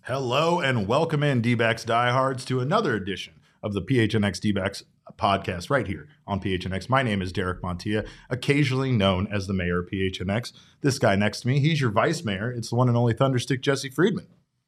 Hello and welcome in, D-backs diehards, to another edition of the PHNX D-backs podcast right here on PHNX. My name is Derek Montilla, occasionally known as the mayor of PHNX. This guy next to me, he's your vice mayor. It's the one and only Thunderstick Jesse Friedman.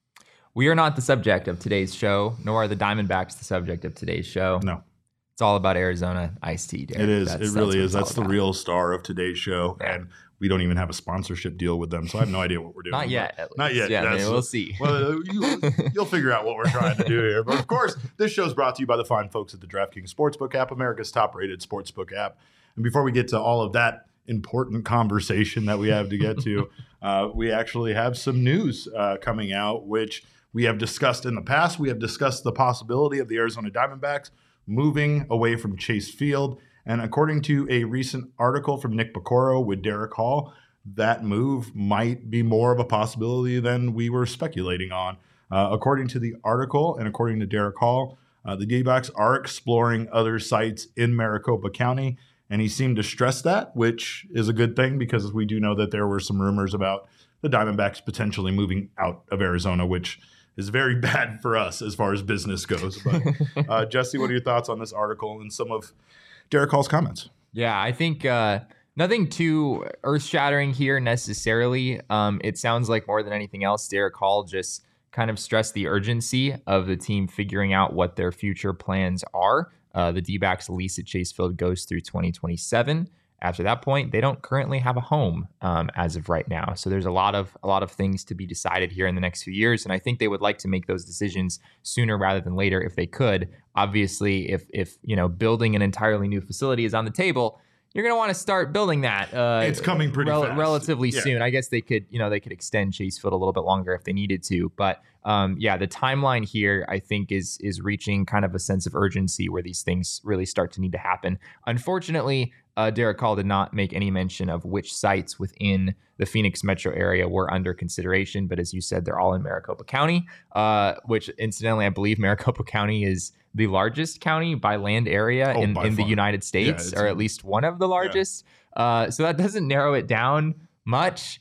We are not the subject of today's show, nor are the Diamondbacks the subject of today's show. No. It's all about Arizona iced tea, Derek. It is. It really is. That's the about. real star of today's show. Yeah. And we don't even have a sponsorship deal with them, so I have no idea what we're doing. Not yet. At least. Not yet. Yeah, we'll see. Well, you'll figure out what we're trying to do here. But of course, this show is brought to you by the fine folks at the DraftKings Sportsbook app, America's top-rated sportsbook app. And before we get to all of that important conversation that we have to get to, we actually have some news coming out, which we have discussed in the past. We have discussed the possibility of the Arizona Diamondbacks moving away from Chase Field. And according to a recent article from Nick Piecoro with Derek Hall, that move might be more of a possibility than we were speculating on. According to the article and according to Derek Hall, the D-backs are exploring other sites in Maricopa County. And he seemed to stress that, which is a good thing because we do know that there were some rumors about the Diamondbacks potentially moving out of Arizona, which is very bad for us as far as business goes. But Jesse, what are your thoughts on this article and some of Derek Hall's comments? Yeah, I think nothing too earth-shattering here necessarily. It sounds like more than anything else, Derek Hall just kind of stressed the urgency of the team figuring out what their future plans are. The D-backs lease at Chase Field goes through 2027. After that point, they don't currently have a home as of right now. So there's a lot of things to be decided here in the next few years. And I think they would like to make those decisions sooner rather than later if they could. Obviously, if building an entirely new facility is on the table, you're going to want to start building that. It's coming pretty fast. Relatively soon. I guess they could extend Chase Field a little bit longer if they needed to. But the timeline here, I think, is reaching kind of a sense of urgency where these things really start to need to happen. Unfortunately, Derek Hall did not make any mention of which sites within the Phoenix metro area were under consideration. But as you said, they're all in Maricopa County, which incidentally, I believe Maricopa County is the largest county by land area in the United States, or at least one of the largest. Yeah. So that doesn't narrow it down much.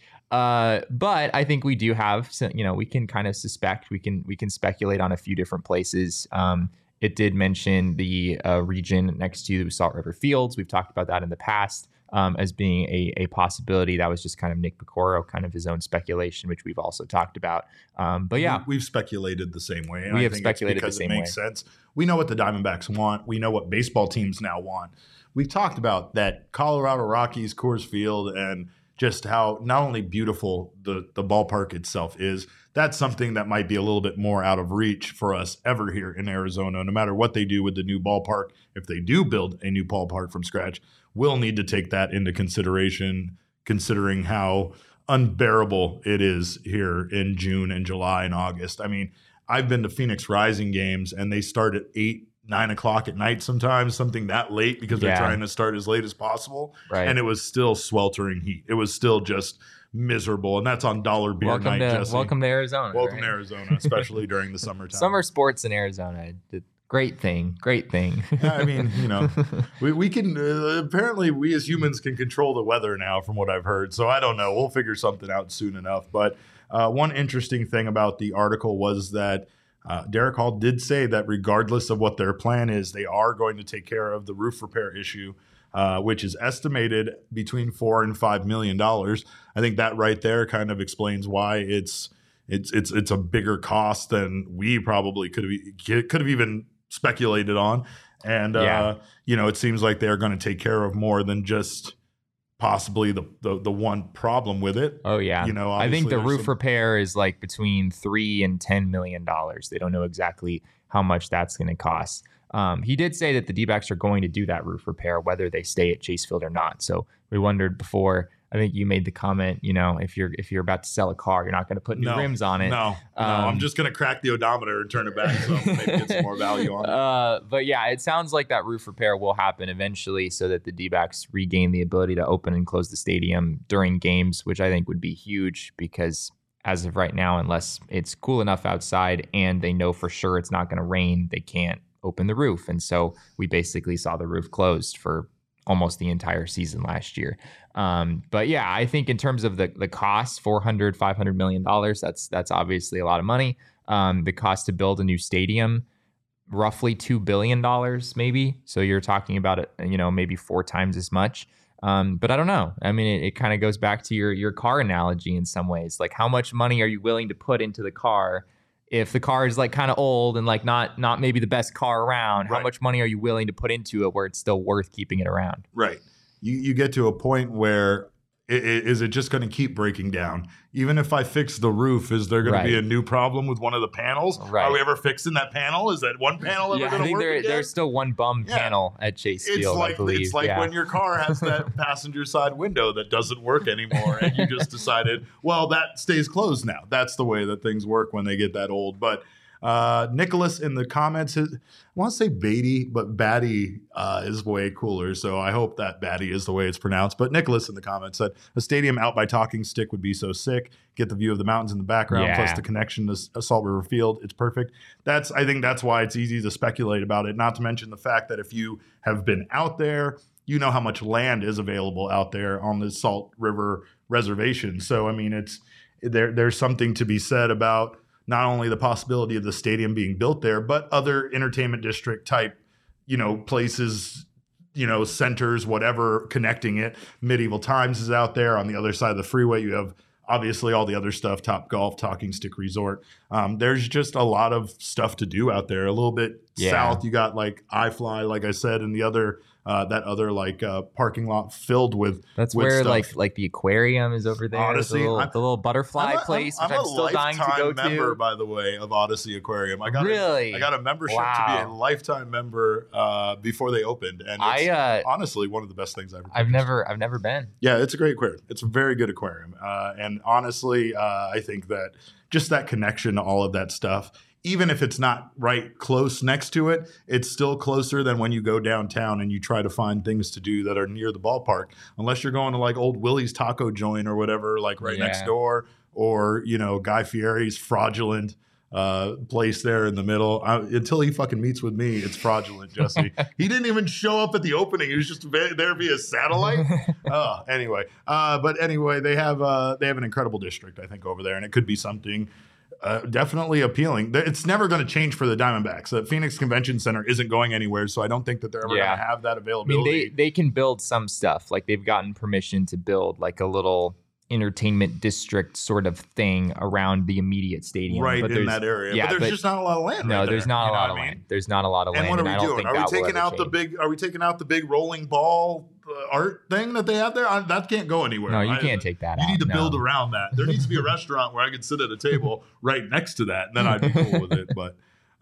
But I think we do have, we can kind of suspect, we can speculate on a few different places. It did mention the region next to Salt River Fields. We've talked about that in the past as being a possibility. That was just kind of Nick Piecoro, kind of his own speculation, which we've also talked about. But yeah, we've speculated the same way. And I think speculated because the same way. It makes sense. We know what the Diamondbacks want. We know what baseball teams now want. We've talked about that Colorado Rockies, Coors Field, and just how not only beautiful the ballpark itself is, that's something that might be a little bit more out of reach for us ever here in Arizona. No matter what they do with the new ballpark, if they do build a new ballpark from scratch, we'll need to take that into consideration, considering how unbearable it is here in June and July and August. I mean, I've been to Phoenix Rising games, and they start at 8, 9 o'clock at night sometimes, something that late because they're trying to start as late as possible. Right. And it was still sweltering heat. It was still just miserable. And that's on Dollar Beer Night, Jesse. Welcome to Arizona. Welcome to Arizona, especially during the summertime. Summer sports in Arizona. Great thing. Yeah, I mean, we can, apparently we as humans can control the weather now from what I've heard. So I don't know. We'll figure something out soon enough. But one interesting thing about the article was that Derek Hall did say that regardless of what their plan is, they are going to take care of the roof repair issue, which is estimated between $4 and $5 million. I think that right there kind of explains why it's a bigger cost than we probably could have even speculated on. And it seems like they're going to take care of more than just possibly the one problem with it. Oh yeah. I think the roof repair is like between $3 and $10 million. They don't know exactly how much that's going to cost. He did say that the D-backs are going to do that roof repair, whether they stay at Chase Field or not. So we wondered before, I think you made the comment, if you're about to sell a car, you're not going to put new rims on it. No, I'm just going to crack the odometer and turn it back so maybe get some more value on it. But yeah, it sounds like that roof repair will happen eventually so that the D-backs regain the ability to open and close the stadium during games, which I think would be huge because as of right now, unless it's cool enough outside and they know for sure it's not going to rain, they can't open the roof. And so we basically saw the roof closed for almost the entire season last year. But yeah, I think in terms of the cost, $400, $500 million, that's obviously a lot of money. The cost to build a new stadium, roughly $2 billion, maybe. So you're talking about it, maybe 4 times as much. But I don't know. I mean, it kind of goes back to your car analogy in some ways. Like, how much money are you willing to put into the car? If the car is like kind of old and like not maybe the best car around, how much money are you willing to put into it where it's still worth keeping it around? Right. You get to a point where is it just going to keep breaking down? Even if I fix the roof, is there going to be a new problem with one of the panels? Right. Are we ever fixing that panel? Is that one panel ever going to work again? There's still one bum panel at Chase Field, I believe. It's like when your car has that passenger side window that doesn't work anymore, and you just decided, well, that stays closed now. That's the way that things work when they get that old. But Nicholas in the comments, I want to say Beatty, but Batty is way cooler. So I hope that Batty is the way it's pronounced. But Nicholas in the comments said, a stadium out by Talking Stick would be so sick. Get the view of the mountains in the background, plus the connection to Salt River Field. It's perfect. I think that's why it's easy to speculate about it. Not to mention the fact that if you have been out there, you know how much land is available out there on the Salt River Reservation. So, I mean, there's something to be said about not only the possibility of the stadium being built there, but other entertainment district type, places, centers, whatever, connecting it. Medieval Times is out there. On the other side of the freeway, you have obviously all the other stuff, Top Golf, Talking Stick Resort. There's just a lot of stuff to do out there. A little bit south, you got like iFly, like I said, and the other that other parking lot filled with. That's with where stuff. like the aquarium is over there. Odyssey, the little butterfly place, which I'm still dying to go to. I'm a member, by the way, of Odyssey Aquarium. I got a membership to be a lifetime member before they opened, and it's honestly one of the best things I've ever. I've never been. Yeah, it's a great aquarium. It's a very good aquarium, and honestly, I think that just that connection to all of that stuff. Even if it's not right close next to it, it's still closer than when you go downtown and you try to find things to do that are near the ballpark. Unless you're going to like Old Willie's Taco Joint or whatever, like right next door, or Guy Fieri's fraudulent place there in the middle. Until he fucking meets with me, it's fraudulent, Jesse. He didn't even show up at the opening. He was just there via satellite. Anyway, they have an incredible district, I think, over there, and it could be something. Definitely appealing. It's never going to change for the Diamondbacks. The Phoenix Convention Center isn't going anywhere, so I don't think that they're ever going to have that availability. I mean, they can build some stuff. Like they've gotten permission to build like a little entertainment district sort of thing around the immediate stadium. Right in that area. Yeah, but there's just not a lot of land. No, there's not a lot of land. There's not a lot of land. And what are we doing? Are we taking out the big rolling ball art thing that they have there? That can't go anywhere. No, you can't take that out. You need to build around that. There needs to be a restaurant where I could sit at a table right next to that, and then I'd be cool with it. But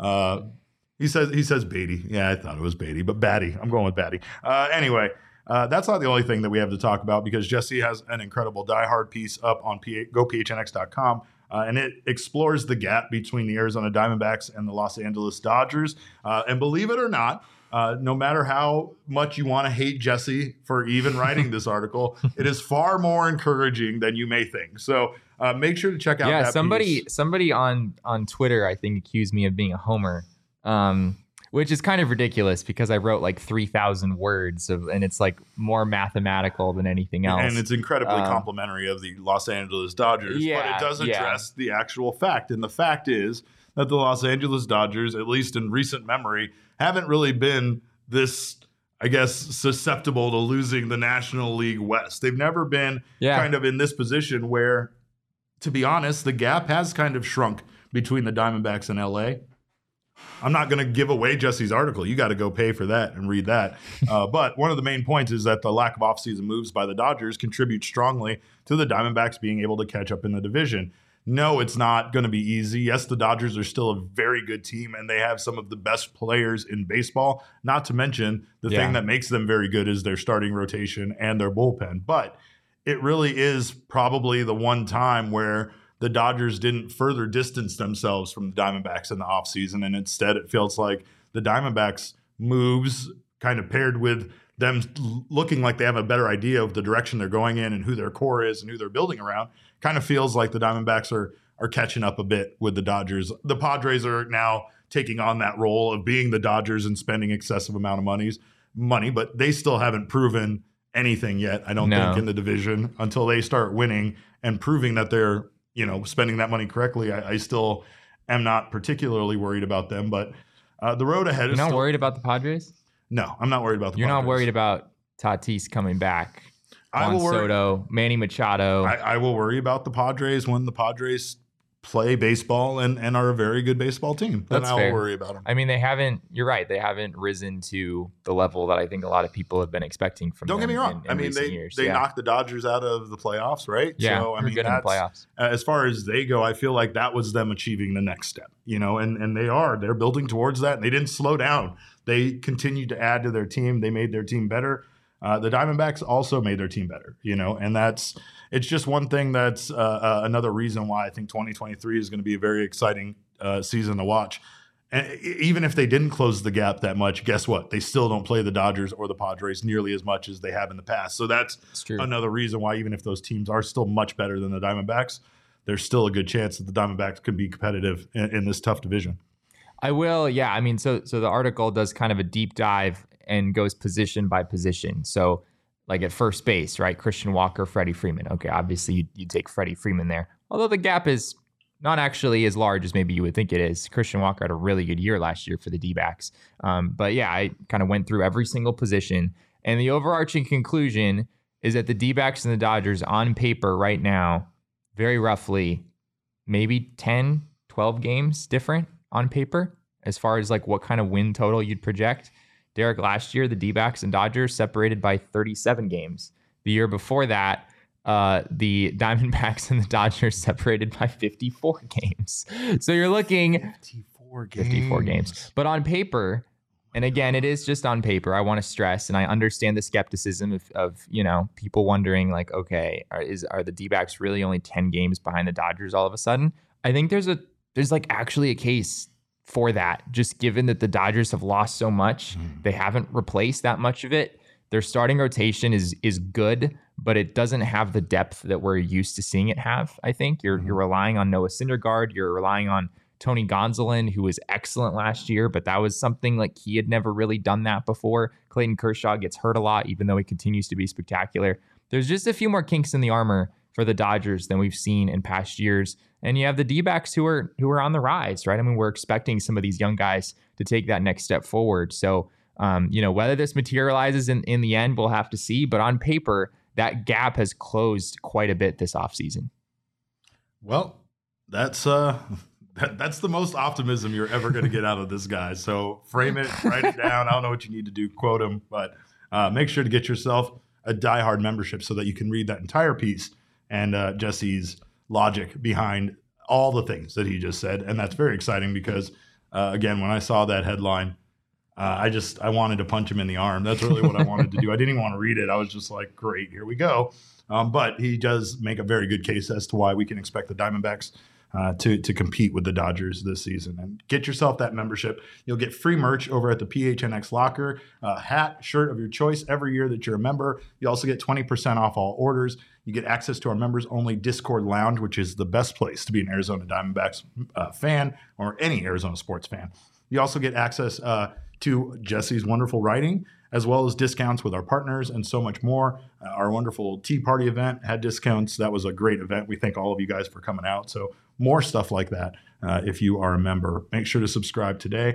he says Beatty. Yeah, I thought it was Beatty, but Batty. I'm going with Batty. Anyway. That's not the only thing that we have to talk about, because Jesse has an incredible Die Hard piece up on gophnx.com, and it explores the gap between the Arizona Diamondbacks and the Los Angeles Dodgers. And believe it or not, no matter how much you want to hate Jesse for even writing this article, it is far more encouraging than you may think. So make sure to check out that piece. Somebody on Twitter, I think, accused me of being a homer. Which is kind of ridiculous because I wrote like 3,000 words and it's like more mathematical than anything else. And it's incredibly complimentary of the Los Angeles Dodgers, but it does address the actual fact. And the fact is that the Los Angeles Dodgers, at least in recent memory, haven't really been this, I guess, susceptible to losing the National League West. They've never been kind of in this position where, to be honest, the gap has kind of shrunk between the Diamondbacks and LA. I'm not going to give away Jesse's article. You got to go pay for that and read that. But one of the main points is that the lack of offseason moves by the Dodgers contribute strongly to the Diamondbacks being able to catch up in the division. No, it's not going to be easy. Yes, the Dodgers are still a very good team, and they have some of the best players in baseball. Not to mention the thing that makes them very good is their starting rotation and their bullpen. But it really is probably the one time where the Dodgers didn't further distance themselves from the Diamondbacks in the offseason, and instead it feels like the Diamondbacks moves kind of paired with them looking like they have a better idea of the direction they're going in and who their core is and who they're building around, kind of feels like the Diamondbacks are catching up a bit with the Dodgers. The Padres are now taking on that role of being the Dodgers and spending excessive amount of money, but they still haven't proven anything yet, I don't think, in the division until they start winning and proving that they're spending that money correctly. I still am not particularly worried about them, but the road ahead You're is not still... worried about the Padres? No, I'm not worried about the You're Padres. not worried about Tatis coming back, I Juan will worry. Soto, Manny Machado. I will worry about the Padres when the Padres play baseball and are a very good baseball team. Then That's I will fair. worry about them. I mean, you're right. They haven't risen to the level that I think a lot of people have been expecting from them. Don't get me wrong. In recent they years. knocked the Dodgers out of the playoffs, right? Yeah, so, they're good in the playoffs. As far as they go, I feel like that was them achieving the next step, and they're building towards that. And they didn't slow down. They continued to add to their team. They made their team better. The Diamondbacks also made their team better, and it's just one thing that's another reason why I think 2023 is going to be a very exciting season to watch. And even if they didn't close the gap that much, guess what? They still don't play the Dodgers or the Padres nearly as much as they have in the past. So that's another reason why, even if those teams are still much better than the Diamondbacks, there's still a good chance that the Diamondbacks can be competitive in this tough division. I will. Yeah. I mean, so the article does kind of a deep dive and goes position by position. So like at first base, right? Christian Walker, Freddie Freeman. Okay. Obviously you take Freddie Freeman there, although the gap is not actually as large as maybe you would think it is. Christian Walker had a really good year last year for the D-backs. But yeah, I kind of went through every single position, and the overarching conclusion is that the D-backs and the Dodgers on paper right now, very roughly, maybe 10, 12 games different on paper as far as like what kind of win total you'd project. Derek, last year, the D-backs and Dodgers separated by 37 games. The year before that, the Diamondbacks and the Dodgers separated by 54 games. So you're looking 54 games. But on paper, and again, it is just on paper, I want to stress, and I understand the skepticism of people wondering like, okay, are the D-backs really only 10 games behind the Dodgers all of a sudden? I think there's like actually a case for that, just given that the Dodgers have lost so much. They haven't replaced that much of it. Their starting rotation is good, but it doesn't have the depth that we're used to seeing it have. I think you're relying on Noah Syndergaard. You're relying on Tony Gonsolin, who was excellent last year, but that was something like he had never really done that before. Clayton Kershaw gets hurt a lot, even though he continues to be spectacular. There's just a few more kinks in the armor for the Dodgers than we've seen in past years. And you have the D-backs who are on the rise, right? I mean, we're expecting some of these young guys to take that next step forward. So, whether this materializes in the end, we'll have to see. But on paper, that gap has closed quite a bit this offseason. Well, that's the most optimism you're ever going to get out of this guy. So frame it, write it down. I don't know what you need to do, quote him, but make sure to get yourself a diehard membership so that you can read that entire piece and Jesse's logic behind all the things that he just said. And that's very exciting because, again, when I saw that headline, I wanted to punch him in the arm. That's really what I wanted to do. I didn't even want to read it. I was just like, great, here we go. But he does make a very good case as to why we can expect the Diamondbacks to compete with the Dodgers this season. And get yourself that membership. You'll get free merch over at the PHNX Locker, hat, shirt of your choice every year that you're a member. You also get 20% off all orders. You get access to our members-only Discord Lounge, which is the best place to be an Arizona Diamondbacks fan or any Arizona sports fan. You also get access to Jesse's wonderful writing, as well as discounts with our partners and so much more. Our wonderful Tea Party event had discounts. That was a great event. We thank all of you guys for coming out. So more stuff like that if you are a member. Make sure to subscribe today.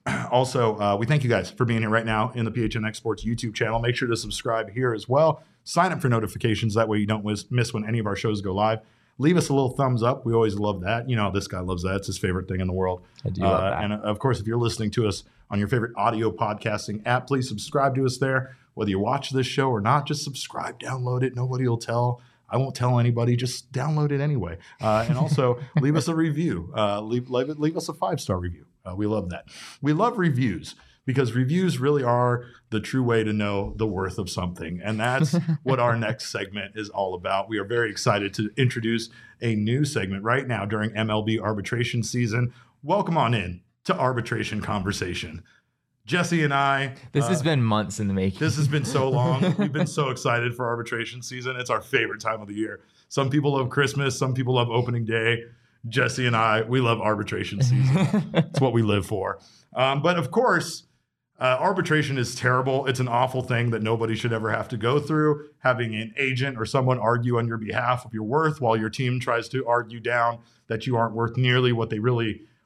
Also, we thank you guys for being here right now in the PHNX Sports YouTube channel. Make sure to subscribe here as well. Sign up for notifications. That way you don't miss when any of our shows go live. Leave us a little thumbs up. We always love that. This guy loves that. It's his favorite thing in the world. I do love that. And of course, if you're listening to us on your favorite audio podcasting app, please subscribe to us there. Whether you watch this show or not, just subscribe, download it. Nobody will tell. I won't tell anybody. Just download it anyway. And also leave us a review. Leave us a 5-star review. We love that. We love reviews because reviews really are the true way to know the worth of something. And that's what our next segment is all about. We are very excited to introduce a new segment right now during MLB arbitration season. Welcome on in to Arbitration Conversation. Jesse and I. This has been months in the making. This has been so long. We've been so excited for arbitration season. It's our favorite time of the year. Some people love Christmas. Some people love opening day. Jesse and I, we love arbitration season. It's what we live for. But of course, arbitration is terrible. It's an awful thing that nobody should ever have to go through. Having an agent or someone argue on your behalf of your worth while your team tries to argue down that you aren't worth nearly what they really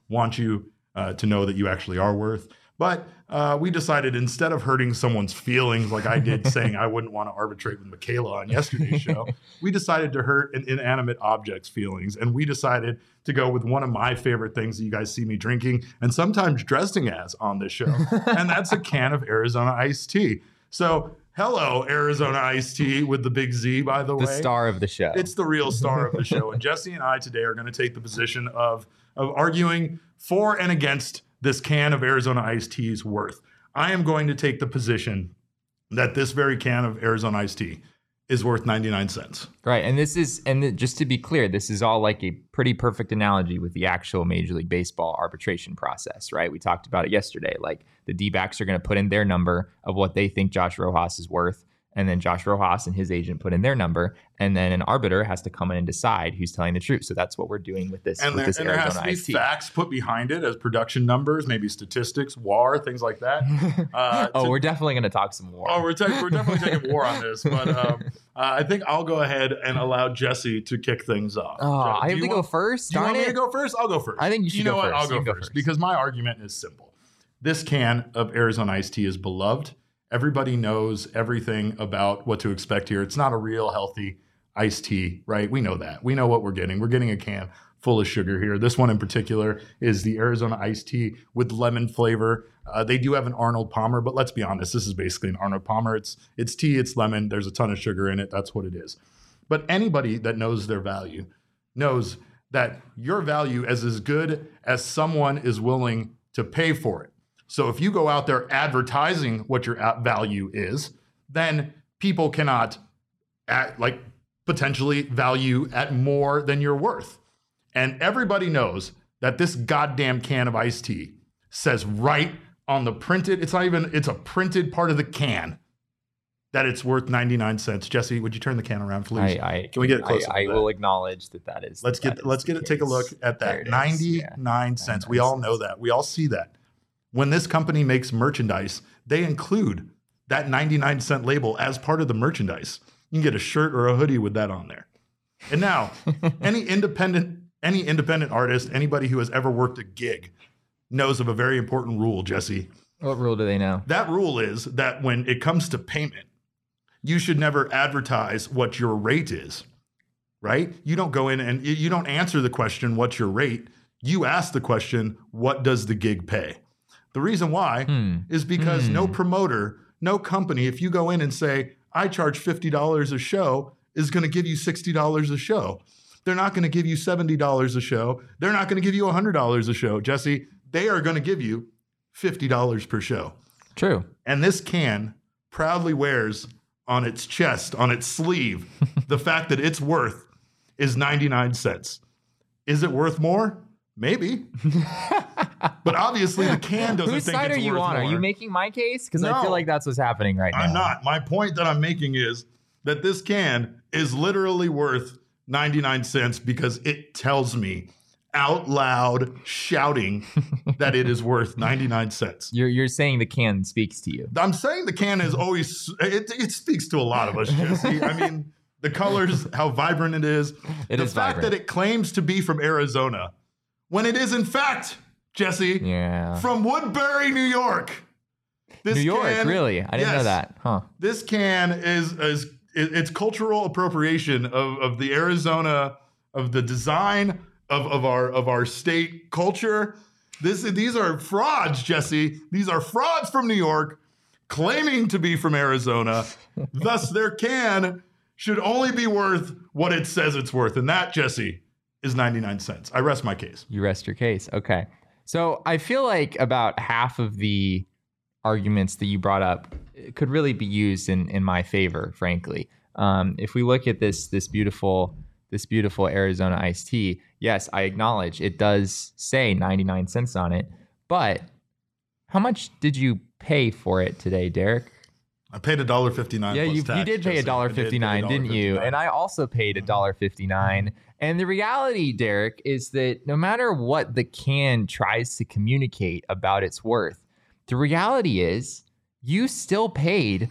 want you to know that you actually are worth. But we decided instead of hurting someone's feelings like I did saying I wouldn't want to arbitrate with Michaela on yesterday's show, we decided to hurt an inanimate object's feelings. And we decided to go with one of my favorite things that you guys see me drinking and sometimes dressing as on this show. And that's a can of Arizona iced tea. So hello, Arizona iced tea with the big Z, by the way. The star of the show. It's the real star of the show. And Jesse and I today are going to take the position of arguing for and against this can of Arizona iced tea's worth. I am going to take the position that this very can of Arizona iced tea is worth 99 cents. Right. And just to be clear, this is all like a pretty perfect analogy with the actual Major League Baseball arbitration process, right? We talked about it yesterday. Like the D-backs are going to put in their number of what they think Josh Rojas is worth. And then Josh Rojas and his agent put in their number, and then an arbiter has to come in and decide who's telling the truth. So that's what we're doing with this. And there has to be facts put behind it as production numbers, maybe statistics, WAR, things like that. We're definitely going to talk some WAR. We're definitely taking WAR on this. But I think I'll go ahead and allow Jesse to kick things off. I have to go first? Do you want me to go first? I'll go first. I think you should go first. You know what? I'll go first because my argument is simple. This can of Arizona iced tea is beloved. Everybody knows everything about what to expect here. It's not a real healthy iced tea, right? We know that. We know what we're getting. We're getting a can full of sugar here. This one in particular is the Arizona iced tea with lemon flavor. They do have an Arnold Palmer, but let's be honest, this is basically an Arnold Palmer. It's tea, it's lemon. There's a ton of sugar in it. That's what it is. But anybody that knows their value knows that your value is as good as someone is willing to pay for it. So if you go out there advertising what your value is, then people cannot potentially value at more than you're worth. And everybody knows that this goddamn can of iced tea says right on the printed, it's a printed part of the can that it's worth 99 cents. Jesse, would you turn the can around, please? Can we get it close? I will acknowledge that is. Let's get it. Take a look at that. 99 cents. We all know that. We all see that. When this company makes merchandise, they include that 99-cent label as part of the merchandise. You can get a shirt or a hoodie with that on there. And now, any independent artist, anybody who has ever worked a gig knows of a very important rule, Jesse. What rule do they know? That rule is that when it comes to payment, you should never advertise what your rate is, right? You don't go in and you don't answer the question, what's your rate? You ask the question, what does the gig pay? The reason why is because no promoter, no company, if you go in and say, I charge $50 a show, is going to give you $60 a show. They're not going to give you $70 a show. They're not going to give you $100 a show. Jesse, they are going to give you $50 per show. True. And this can proudly wears on its chest, on its sleeve, the fact that its worth is 99 cents. Is it worth more? Maybe. But obviously the can doesn't think it's worth more. Whose side are you on? Are you making my case? Because I feel like that's what's happening right now. I'm not. My point that I'm making is that this can is literally worth 99 cents because it tells me out loud, shouting that it is worth 99 cents. You're saying the can speaks to you. I'm saying the can is always, it speaks to a lot of us, Jesse. I mean, the colors, how vibrant it is. The fact that it claims to be from Arizona when it is in fact, Jesse, from Woodbury, New York. New York, really? I didn't know that. Huh. This can is it's cultural appropriation of the Arizona, of the design of our state culture. These are frauds, Jesse. These are frauds from New York claiming to be from Arizona. Thus, their can should only be worth what it says it's worth. And that, Jesse, is 99 cents. I rest my case. You rest your case. Okay. So I feel like about half of the arguments that you brought up could really be used in my favor, frankly. If we look at this beautiful Arizona iced tea, yes, I acknowledge it does say 99 cents on it, but how much did you pay for it today, Derek? I paid $1.59. Yeah, you did pay $1.59, didn't you? And I also paid $1.59. And the reality, Derek, is that no matter what the can tries to communicate about its worth, the reality is you still paid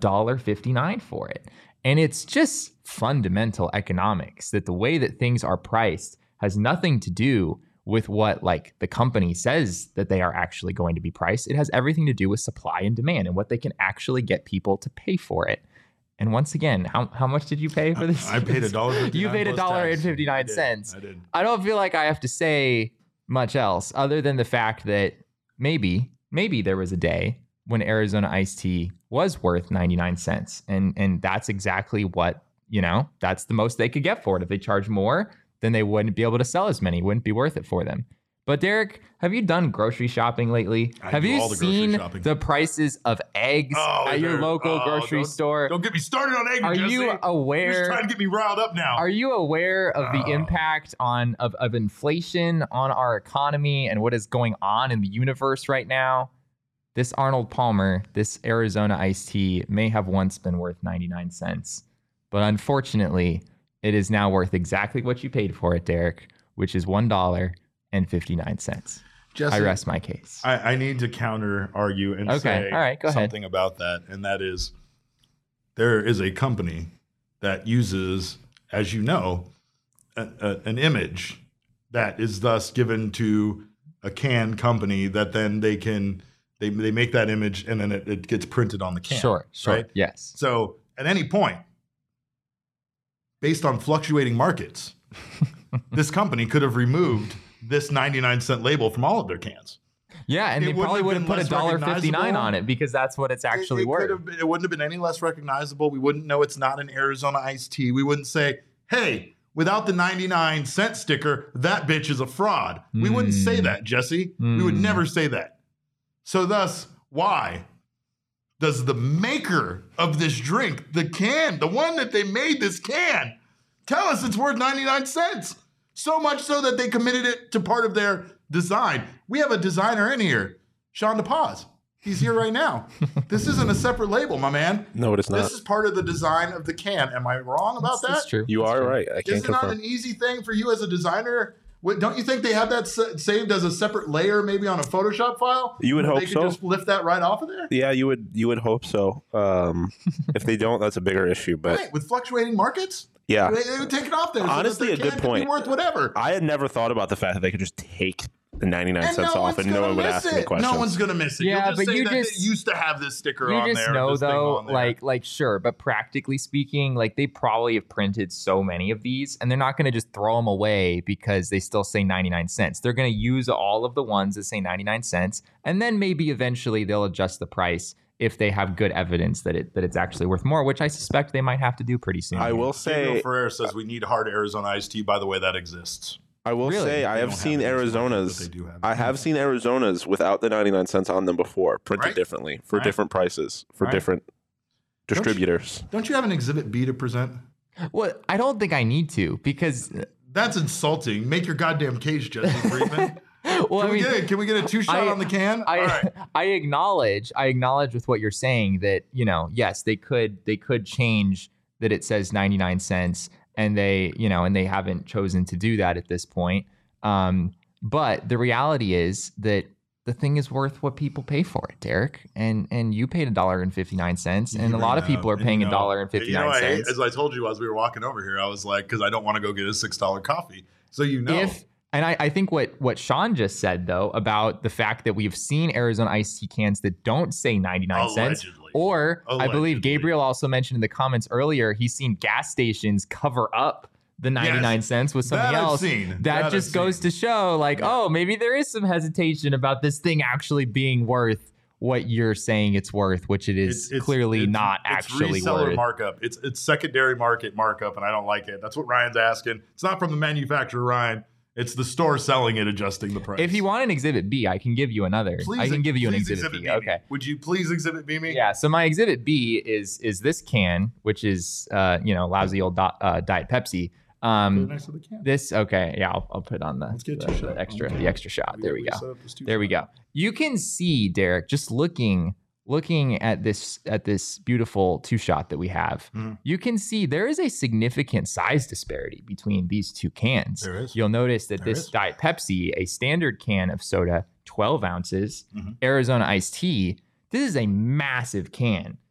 $1.59 for it. And it's just fundamental economics that the way that things are priced has nothing to do with what like the company says that they are actually going to be priced. It has everything to do with supply and demand and what they can actually get people to pay for it. And once again, how much did you pay for this? I paid $1.59. You paid $1.59. I did. I don't feel like I have to say much else other than the fact that maybe there was a day when Arizona iced tea was worth 99 cents. And that's exactly what, that's the most they could get for it. If they charge more, then they wouldn't be able to sell as many. It wouldn't be worth it for them. But Derek, have you done grocery shopping lately? Have you seen the prices of eggs at your local grocery store? Don't get me started on eggs. Are you aware? You're just trying to get me riled up now. Are you aware of the impact of inflation on our economy and what is going on in the universe right now? This Arnold Palmer, this Arizona iced tea may have once been worth 99 cents, but unfortunately, it is now worth exactly what you paid for it, Derek, which is $1.59. Jesse, I rest my case. I need to counter argue and say something about that, and that is there is a company that uses, as you know, an image that is thus given to a can company that then they make that image and then it gets printed on the can. Sure. Right? Yes. So at any point, based on fluctuating markets, this company could have removed this 99-cent label from all of their cans. Yeah, and they probably would have put $1.59 on it because that's what it's actually worth. It wouldn't have been any less recognizable. We wouldn't know it's not an Arizona iced tea. We wouldn't say, hey, without the 99-cent sticker, that bitch is a fraud. We wouldn't say that, Jesse. We would never say that. So thus, why does the maker of this drink, the can, the one that they made this can, tell us it's worth 99 cents? So much so that they committed it to part of their design. We have a designer in here, Sean DePaz. He's here right now. This isn't a separate label, my man. No, it is not. This is part of the design of the can. Am I wrong about that? That's true. You are right. I can't confirm. Is it not an easy thing for you as a designer? Don't you think they have that saved as a separate layer, maybe on a Photoshop file? You would hope so. They could just lift that right off of there? Yeah, you would hope so. If they don't, that's a bigger issue. But right, with fluctuating markets? Yeah. They would take it off there. Honestly, so a good point. Be worth whatever. I had never thought about the fact that they could just take the 99 cents off and no one would ask any questions. No one's going to miss it. Yeah, but you just used to have this sticker on there. You just know, though, like sure, but practically speaking, like they probably have printed so many of these and they're not going to just throw them away because they still say 99 cents. They're going to use all of the ones that say 99 cents and then maybe eventually they'll adjust the price if they have good evidence that it's actually worth more, which I suspect they might have to do pretty soon. I will say, Gabriel Ferrer says we need hard Arizona iced tea. By the way, that exists. I will say I have seen Arizonas. I have seen Arizonas without the 99 cents on them before, printed differently for different prices for different distributors. Don't you have an Exhibit B to present? Well, I don't think I need to because that's insulting. Make your goddamn case, Jesse Friedman. Well, can we get a 2-shot on the can? All right. I acknowledge with what you're saying that, yes, they could change that it says 99 cents and they haven't chosen to do that at this point. But the reality is that the thing is worth what people pay for it, Derek. And you paid $1.59 and a lot of people are paying $1.59. As I told you as we were walking over here, I was like, because I don't want to go get a $6 coffee. So And I think what Sean just said, though, about the fact that we've seen Arizona iced tea cans that don't say 99 cents. Or I believe Gabriel also mentioned in the comments earlier, he's seen gas stations cover up the 99 cents with something else. That just goes to show maybe there is some hesitation about this thing actually being worth what you're saying it's worth, which it's clearly not actually reseller worth. Markup. It's secondary market markup, and I don't like it. That's what Ryan's asking. It's not from the manufacturer, Ryan. It's the store selling it, adjusting the price. If you want an Exhibit B, I can give you another. I can give you an Exhibit B. Okay. Would you please Exhibit B me? Yeah. So my Exhibit B is this can, which is lousy old Diet Pepsi. Next to the can. I'll put on the extra shot. There we go. There we go. You can see, Derek, just looking at this beautiful 2-shot that we have, you can see there is a significant size disparity between these two cans. There is. You'll notice that Diet Pepsi, a standard can of soda, 12 ounces, Arizona iced tea, this is a massive can.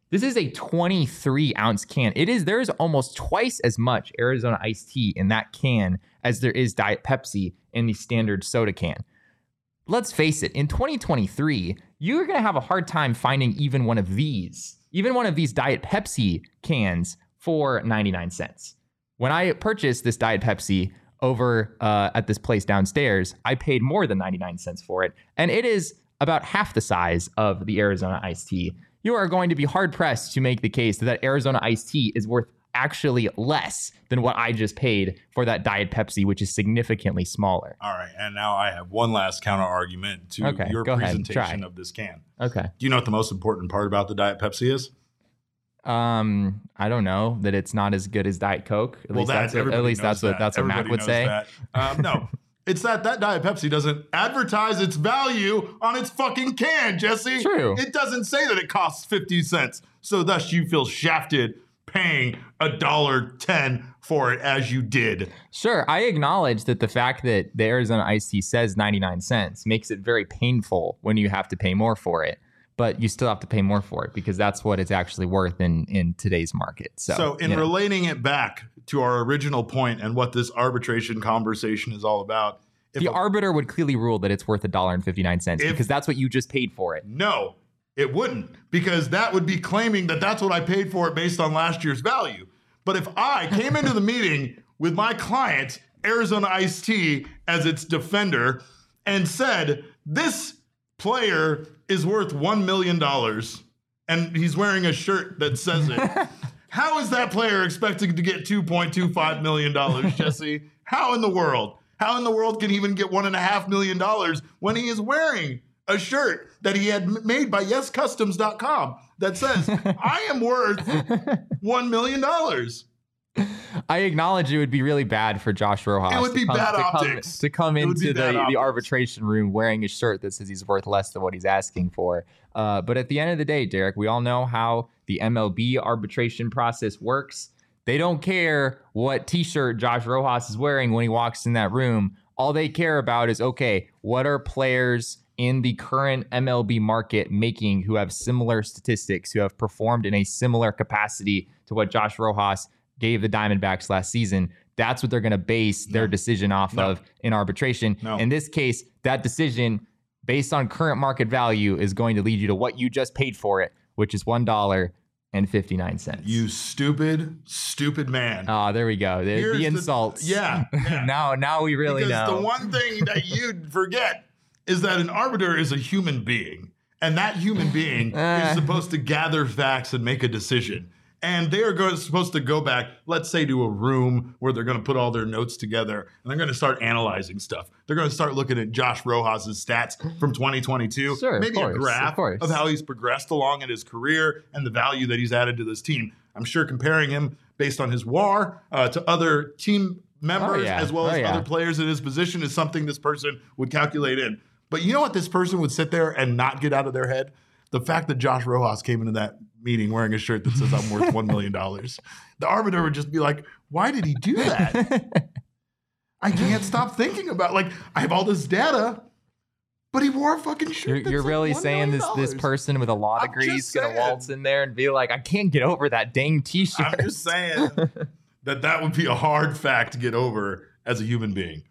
This is a 23-ounce can. There is almost twice as much Arizona iced tea in that can as there is Diet Pepsi in the standard soda can. Let's face it, in 2023, you're going to have a hard time finding even one of these Diet Pepsi cans for 99 cents. When I purchased this Diet Pepsi over at this place downstairs, I paid more than 99 cents for it, and it is about half the size of the Arizona iced tea. You are going to be hard-pressed to make the case that Arizona iced tea is worth actually less than what I just paid for that Diet Pepsi, which is significantly smaller. All right, and now I have one last counter argument to your presentation of this can. Okay. Do you know what the most important part about the Diet Pepsi is? I don't know, that it's not as good as Diet Coke. At least that's what Mac would say. No. It's that Diet Pepsi doesn't advertise its value on its fucking can, Jesse. True. It doesn't say that it costs 50 cents. So thus you feel shafted paying $1.10 for it as you did. Sure. I acknowledge that the fact that the Arizona iced tea says 99 cents makes it very painful when you have to pay more for it. But you still have to pay more for it because that's what it's actually worth in today's market. So in relating it back to our original point and what this arbitration conversation is all about. The arbiter would clearly rule that it's worth $1.59 because that's what you just paid for it. No, it wouldn't, because that would be claiming that that's what I paid for it based on last year's value. But if I came into the meeting with my client, Arizona Iced Tea, as its defender and said, this player is worth $1 million and he's wearing a shirt that says it. How is that player expected to get $2.25 million, Jesse? How in the world? How in the world can he even get $1.5 million when he is wearing a shirt that he had made by YesCustoms.com that says, I am worth $1 million? I acknowledge it would be really bad for Josh Rojas. It would be bad optics. To come into the arbitration room wearing a shirt that says he's worth less than what he's asking for. But at the end of the day, Derek, we all know how the MLB arbitration process works. They don't care what t-shirt Josh Rojas is wearing when he walks in that room. All they care about is, okay, what are players in the current MLB market making who have similar statistics, who have performed in a similar capacity to what Josh Rojas gave the Diamondbacks last season? That's what they're going to base their decision off of in arbitration. In this case, that decision based on current market value is going to lead you to what you just paid for it, which is $1.59. You stupid man. Oh, there we go. The insults. Yeah. Now we really know. The one thing that you'd forget is that an arbiter is a human being. And that human being is supposed to gather facts and make a decision. And they are supposed to go back, let's say, to a room where they're going to put all their notes together and they're going to start analyzing stuff. They're going to start looking at Josh Rojas' stats from 2022, maybe a graph of how he's progressed along in his career and the value that he's added to this team. I'm sure comparing him based on his WAR to other team members as well as other players in his position is something this person would calculate in. But you know what this person would sit there and not get out of their head? The fact that Josh Rojas came into that meeting wearing a shirt that says I'm worth $1 million. The arbiter would just be like, why did he do that? I can't stop thinking about, I have all this data, but he wore a fucking shirt. You're really saying this person with a law degree is going to waltz in there and be like, I can't get over that dang t-shirt. I'm just saying that would be a hard fact to get over as a human being.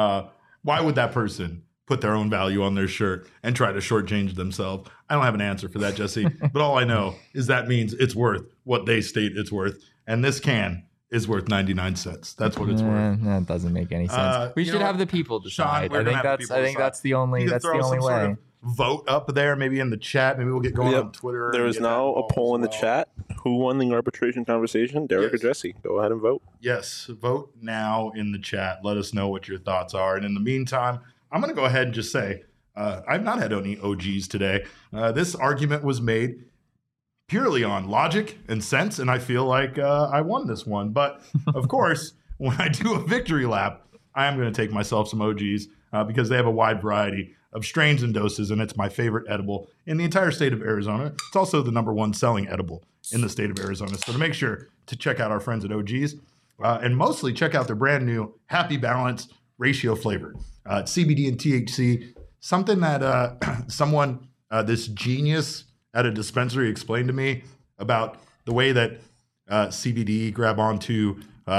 Why would that person put their own value on their shirt and try to shortchange themselves? I don't have an answer for that, Jesse. But all I know is that means it's worth what they state it's worth. And this can is worth 99 cents. That's what it's worth. That doesn't make any sense. We should have the people decide. Sean, I think that's the only way. Sort of vote up there, maybe in the chat. Maybe we'll get going on Twitter. There is now a poll in the chat. Who won the arbitration conversation, Derek or Jesse? Go ahead and vote. Yes, vote now in the chat. Let us know what your thoughts are. And in the meantime, I'm going to go ahead and just say, I've not had any OGs today. This argument was made purely on logic and sense, and I feel like I won this one. But, of course, when I do a victory lap, I am going to take myself some OGs because they have a wide variety of strains and doses, and it's my favorite edible in the entire state of Arizona. It's also the #1 selling edible in the state of Arizona. So to make sure to check out our friends at OGs, and mostly check out their brand new Happy Balance ratio flavor. CBD and THC, something that someone, this genius at a dispensary explained to me about the way that CBD grab onto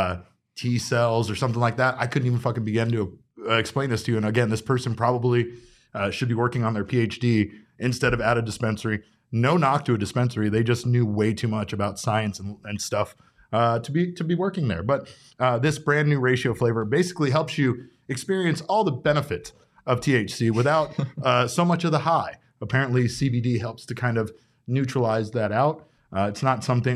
T cells or something like that. I couldn't even fucking begin to explain this to you. And again, this person probably should be working on their PhD instead of at a dispensary. No knock to a dispensary. They just knew way too much about science and stuff to be working there. But this brand new ratio flavor basically helps you experience all the benefits of THC without so much of the high. Apparently, CBD helps to kind of neutralize that out. It's not something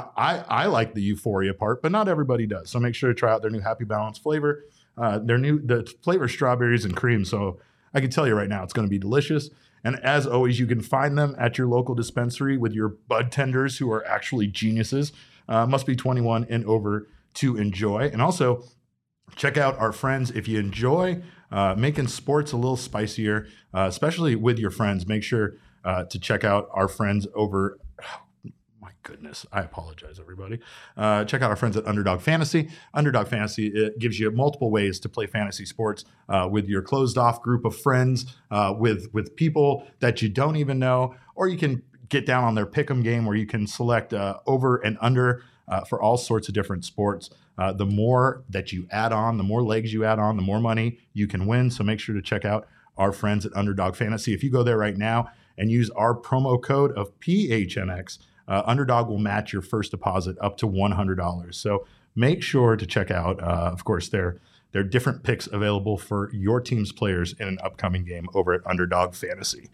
I like the euphoria part, but not everybody does. So make sure to try out their new Happy Balance flavor. The flavor strawberries and cream. So I can tell you right now, it's going to be delicious. And as always, you can find them at your local dispensary with your bud tenders who are actually geniuses. Must be 21 and over to enjoy. And also check out our friends. If you enjoy making sports a little spicier, especially with your friends, make sure to check out our friends over. My goodness, I apologize, everybody. Check out our friends at Underdog Fantasy. Underdog Fantasy, it gives you multiple ways to play fantasy sports with your closed-off group of friends, with people that you don't even know, or you can get down on their pick'em game where you can select over and under for all sorts of different sports. The more that you add on, the more legs you add on, the more money you can win. So make sure to check out our friends at Underdog Fantasy. If you go there right now and use our promo code of PHNX, Underdog will match your first deposit up to $100. So make sure to check out, of course, their different picks available for your team's players in an upcoming game over at Underdog Fantasy.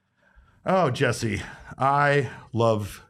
Oh, Jesse, I love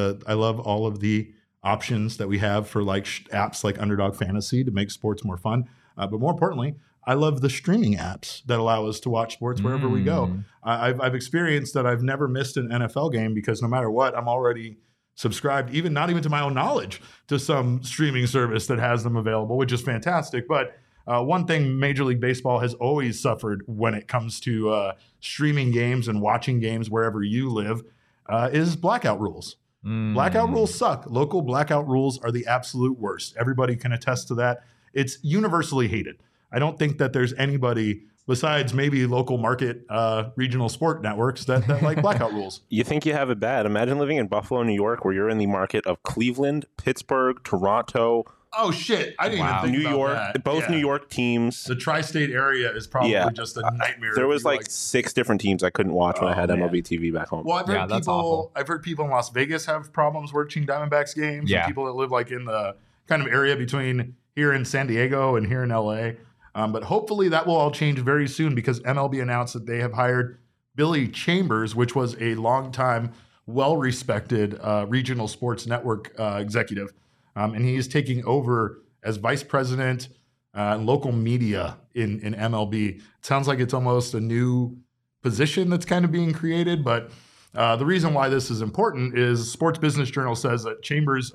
all of the options that we have for like apps like Underdog Fantasy to make sports more fun. But more importantly, I love the streaming apps that allow us to watch sports wherever we go. I've experienced that I've never missed an NFL game because no matter what, I'm already subscribed, not even to my own knowledge, to some streaming service that has them available, which is fantastic. But one thing Major League Baseball has always suffered when it comes to streaming games and watching games wherever you live is blackout rules. Blackout rules suck. Local blackout rules are the absolute worst. Everybody can attest to that. It's universally hated. I don't think that there's anybody besides maybe local market regional sport networks that like blackout rules. You think you have it bad. Imagine living in Buffalo, New York, where you're in the market of Cleveland, Pittsburgh, Toronto. Oh, shit. I didn't even think New about York, that. Both New York teams. The tri-state area is probably just a nightmare. There was like 6 different teams I couldn't watch when I had MLB TV back home. Well, I've heard people in Las Vegas have problems watching Diamondbacks games. And people that live like in the kind of area between here in San Diego and here in LA. But hopefully that will all change very soon because MLB announced that they have hired Billy Chambers, which was a longtime, well-respected regional sports network executive. And he is taking over as vice president and local media in MLB. It sounds like it's almost a new position that's kind of being created. But the reason why this is important is Sports Business Journal says that Chambers'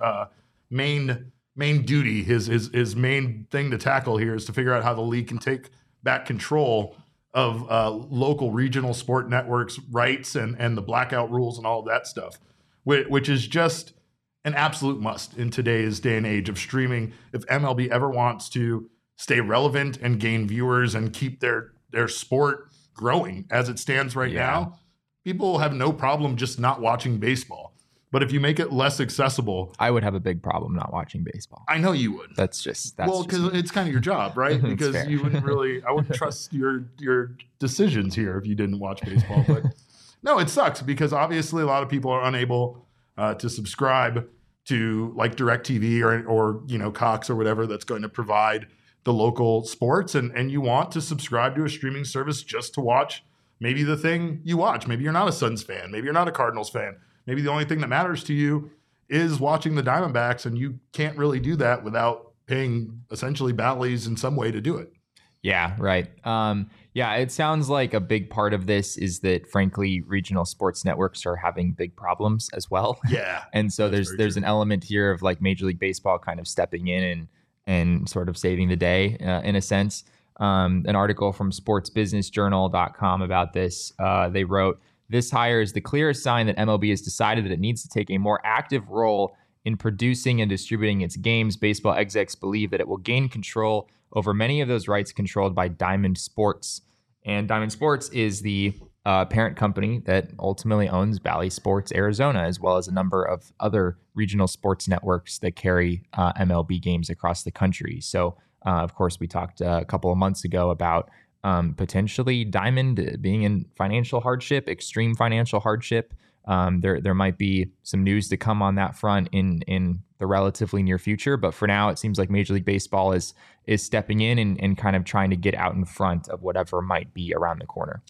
main duty, his main thing to tackle here is to figure out how the league can take back control of local regional sport networks' rights and the blackout rules and all of that stuff, which is just an absolute must in today's day and age of streaming. If MLB ever wants to stay relevant and gain viewers and keep their sport growing as it stands right now, people have no problem just not watching baseball. But if you make it less accessible, I would have a big problem not watching baseball. I know you would. That's because it's kind of your job, right? Because you wouldn't I wouldn't trust your decisions here if you didn't watch baseball. But no, it sucks because obviously a lot of people are unable to subscribe to like DirecTV or Cox or whatever that's going to provide the local sports, and you want to subscribe to a streaming service just to watch maybe the thing you watch. Maybe you're not a Suns fan. Maybe you're not a Cardinals fan. Maybe the only thing that matters to you is watching the Diamondbacks, and you can't really do that without paying essentially Bally's in some way to do it. Yeah, right. It sounds like a big part of this is that, frankly, regional sports networks are having big problems as well. Yeah. And so there's an element here of like Major League Baseball kind of stepping in and sort of saving the day in a sense. An article from sportsbusinessjournal.com about this, they wrote, "This hire is the clearest sign that MLB has decided that it needs to take a more active role in producing and distributing its games. Baseball execs believe that it will gain control over many of those rights controlled by Diamond Sports." And Diamond Sports is the parent company that ultimately owns Bally Sports Arizona, as well as a number of other regional sports networks that carry MLB games across the country. So, of course, we talked a couple of months ago about potentially Diamond being in financial hardship, extreme financial hardship. There might be some news to come on that front in the relatively near future, but for now, it seems like Major League Baseball is stepping in and kind of trying to get out in front of whatever might be around the corner.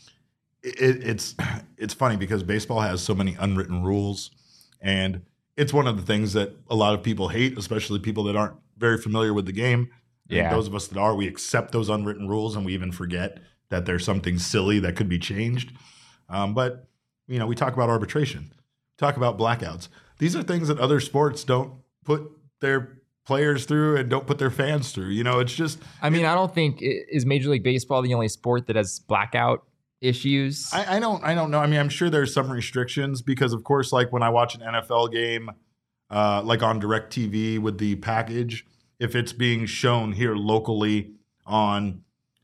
It's funny because baseball has so many unwritten rules, and it's one of the things that a lot of people hate, especially people that aren't very familiar with the game. And those of us that are, we accept those unwritten rules, and we even forget that there's something silly that could be changed. But we talk about arbitration, talk about blackouts. These are things that other sports don't put their players through and don't put their fans through. It's just. I don't think is Major League Baseball the only sport that has blackout issues. I don't know. I'm sure there's some restrictions because, of course, like when I watch an NFL game, like on DirecTV with the package, if it's being shown here locally on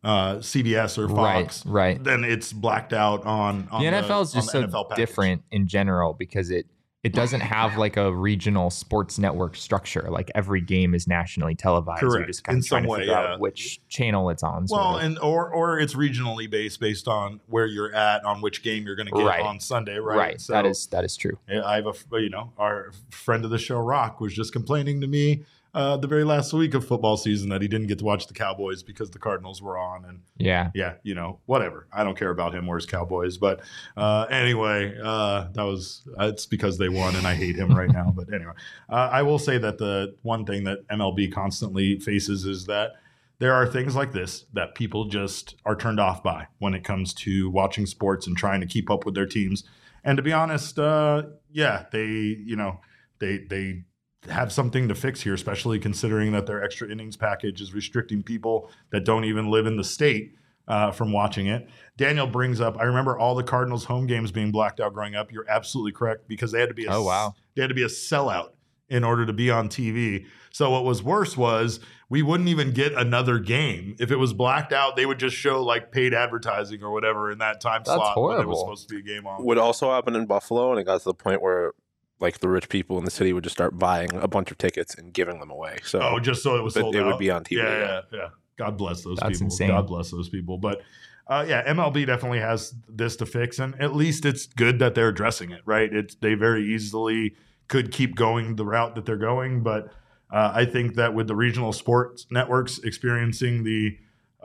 CBS or Fox, right, then it's blacked out on the NFL is just so different in general because it doesn't have like a regional sports network structure. Like every game is nationally televised. Correct. You're just kind of trying to figure out which channel it's on. Well, or it's regionally based on where you're at, on which game you're going to get on Sunday, right? Right. So, that is true. I have our friend of the show, Rock, was just complaining to me the very last week of football season that he didn't get to watch the Cowboys because the Cardinals were on. And whatever. I don't care about him or his Cowboys. But anyway, it's because they won and I hate him right now. But anyway, I will say that the one thing that MLB constantly faces is that there are things like this that people just are turned off by when it comes to watching sports and trying to keep up with their teams. And to be honest, they have something to fix here, especially considering that their extra innings package is restricting people that don't even live in the state from watching it. Daniel brings up, I remember all the Cardinals home games being blacked out growing up. You're absolutely correct because they had to be they had to be a sellout in order to be on TV. So what was worse was we wouldn't even get another game. If it was blacked out, they would just show like paid advertising or whatever in that time slot when it was supposed to be a game on. Would also happen in Buffalo, and it got to the point where like the rich people in the city would just start buying a bunch of tickets and giving them away. So just so it was sold out. It would be on TV. Yeah. God bless those people. Insane. God bless those people. But MLB definitely has this to fix, and at least it's good that they're addressing it, right? They very easily could keep going the route that they're going, but I think that with the regional sports networks experiencing the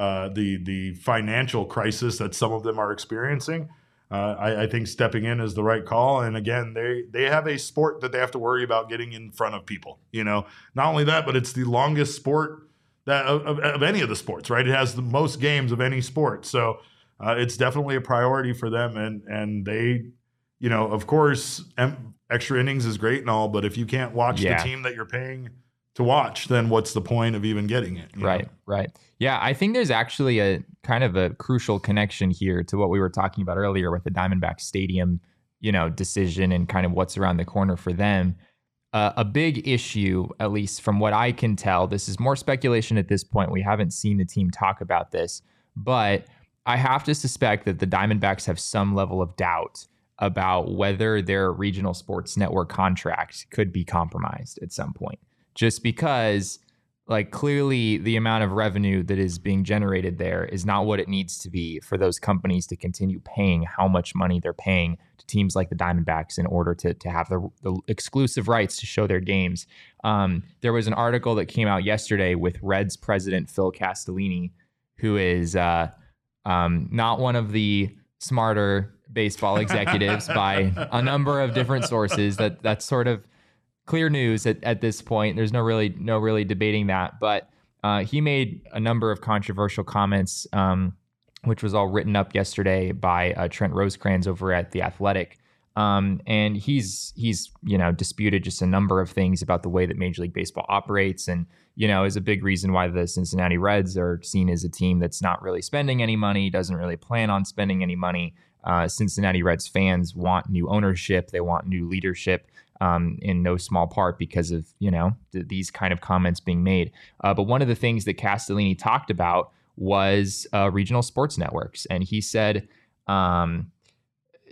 financial crisis that some of them are experiencing, I think stepping in is the right call. And again, they have a sport that they have to worry about getting in front of people. Not only that, but it's the longest sport that of any of the sports, right? It has the most games of any sport. So it's definitely a priority for them. And they, of course, extra innings is great and all, but if you can't watch the team that you're paying to watch, then what's the point of even getting it? Right. Yeah, I think there's actually a kind of a crucial connection here to what we were talking about earlier with the Diamondback Stadium, decision and kind of what's around the corner for them. A big issue, at least from what I can tell, this is more speculation at this point. We haven't seen the team talk about this, but I have to suspect that the Diamondbacks have some level of doubt about whether their regional sports network contract could be compromised at some point. Just because, clearly the amount of revenue that is being generated there is not what it needs to be for those companies to continue paying how much money they're paying to teams like the Diamondbacks in order to have the exclusive rights to show their games. There was an article that came out yesterday with Reds president Phil Castellini, who is not one of the smarter baseball executives by a number of different sources. That's sort of clear news at this point. There's no really debating that, but he made a number of controversial comments, which was all written up yesterday by Trent Rosecrans over at The Athletic. And he's disputed just a number of things about the way that Major League Baseball operates, and is a big reason why the Cincinnati Reds are seen as a team that's not really spending any money, doesn't really plan on spending any money. Cincinnati Reds fans want new ownership, they want new leadership. In no small part because of, these kind of comments being made. But one of the things that Castellini talked about was regional sports networks. And he said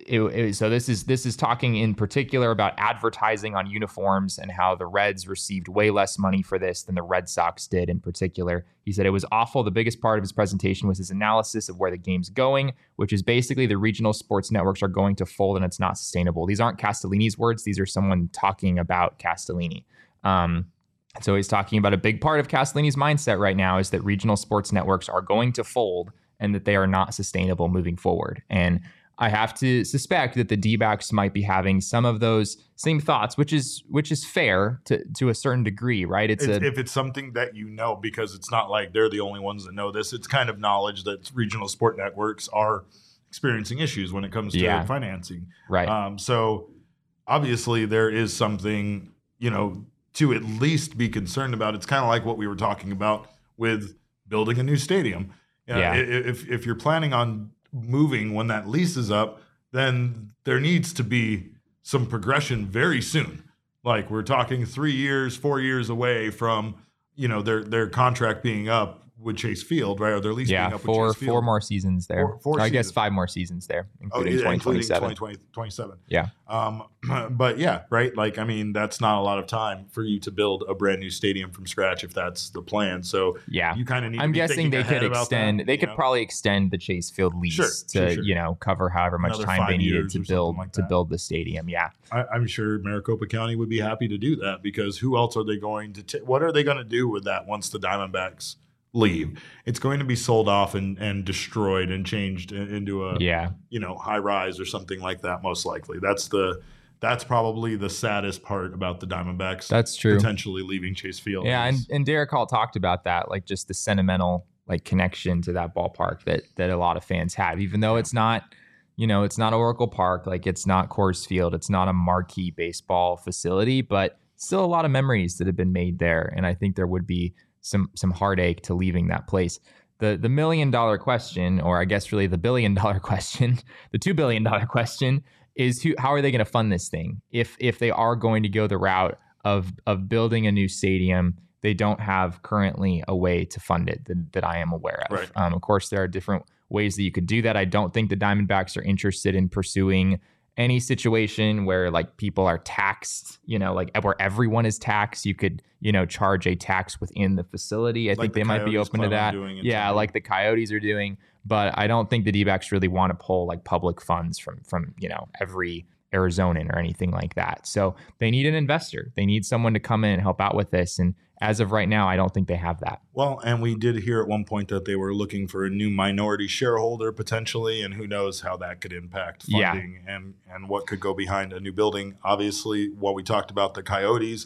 So this is talking in particular about advertising on uniforms and how the Reds received way less money for this than the Red Sox did in particular. He said it was awful. The biggest part of his presentation was his analysis of where the game's going, which is basically the regional sports networks are going to fold and it's not sustainable. These aren't Castellini's words. These are someone talking about Castellini. So he's talking about a big part of Castellini's mindset right now is that regional sports networks are going to fold and that they are not sustainable moving forward. And I have to suspect that the D-backs might be having some of those same thoughts, which is fair to a certain degree, right? If it's something that because it's not like they're the only ones that know this. It's kind of knowledge that regional sport networks are experiencing issues when it comes to financing. Right. So obviously there is something, to at least be concerned about. It's kind of like what we were talking about with building a new stadium. If you're planning on moving when that lease is up, then there needs to be some progression very soon. Like we're talking 3 years, 4 years away from, their contract being up with Chase Field, right? Or their lease being up with Chase Field. 4 more seasons there. I guess 5 more seasons there, including 2027. 2027. Yeah. But yeah, right? That's not a lot of time for you to build a brand new stadium from scratch if that's the plan. So you kind of need to be thinking ahead about that. They could probably extend the Chase Field lease to cover however much time they needed to build the stadium. Yeah. I'm sure Maricopa County would be happy to do that because who else are they going to what are they going to do with that once the Diamondbacks leave? It's going to be sold off and destroyed and changed into a high rise or something like that. Most likely, that's probably the saddest part about the Diamondbacks. That's true. Potentially leaving Chase Field. Yeah, and Derek Hall talked about that, like just the sentimental connection to that ballpark that a lot of fans have, even though it's not. It's not Oracle Park, it's not Coors Field, it's not a marquee baseball facility, but still a lot of memories that have been made there, and I think there would be some heartache to leaving that place. The $1 million question, or I guess really the $1 billion question, the $2 billion question is how are they going to fund this thing? If they are going to go the route of building a new stadium, they don't have currently a way to fund it that I am aware of. Right. Of course, there are different ways that you could do that. I don't think the Diamondbacks are interested in pursuing any situation where people are taxed, where everyone is taxed. You could, charge a tax within the facility. I think they might be open to that. Yeah, like the Coyotes are doing. But I don't think the D-backs really want to pull public funds from every Arizonan or anything like that. So they need an investor. They need someone to come in and help out with this. And as of right now, I don't think they have that. Well, and we did hear at one point that they were looking for a new minority shareholder potentially, and who knows how that could impact funding and what could go behind a new building. Obviously, what we talked about the Coyotes